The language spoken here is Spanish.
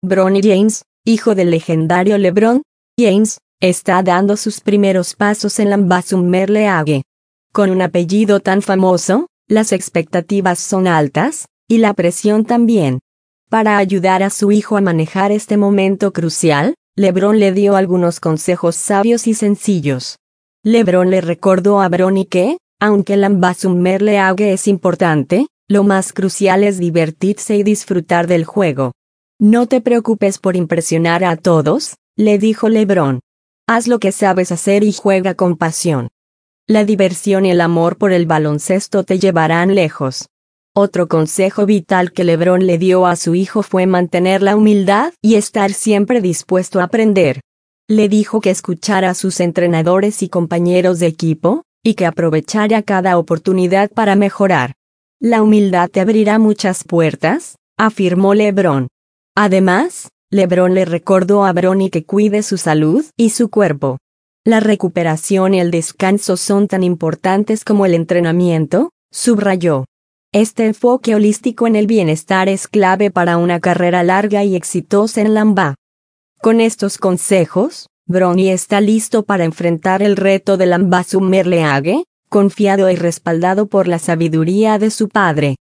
Bronny James, hijo del legendario LeBron James, está dando sus primeros pasos en la Summer League. Con un apellido tan famoso, las expectativas son altas, y la presión también. Para ayudar a su hijo a manejar este momento crucial, LeBron le dio algunos consejos sabios y sencillos. LeBron le recordó a Bronny que, aunque la Summer League es importante, lo más crucial es divertirse y disfrutar del juego. No te preocupes por impresionar a todos, le dijo LeBron. Haz lo que sabes hacer y juega con pasión. La diversión y el amor por el baloncesto te llevarán lejos. Otro consejo vital que LeBron le dio a su hijo fue mantener la humildad y estar siempre dispuesto a aprender. Le dijo que escuchara a sus entrenadores y compañeros de equipo, y que aprovechara cada oportunidad para mejorar. La humildad te abrirá muchas puertas, afirmó LeBron. Además, LeBron le recordó a Bronny que cuide su salud y su cuerpo. La recuperación y el descanso son tan importantes como el entrenamiento, subrayó. Este enfoque holístico en el bienestar es clave para una carrera larga y exitosa en la NBA. Con estos consejos, Bronny está listo para enfrentar el reto de la Summer League, confiado y respaldado por la sabiduría de su padre.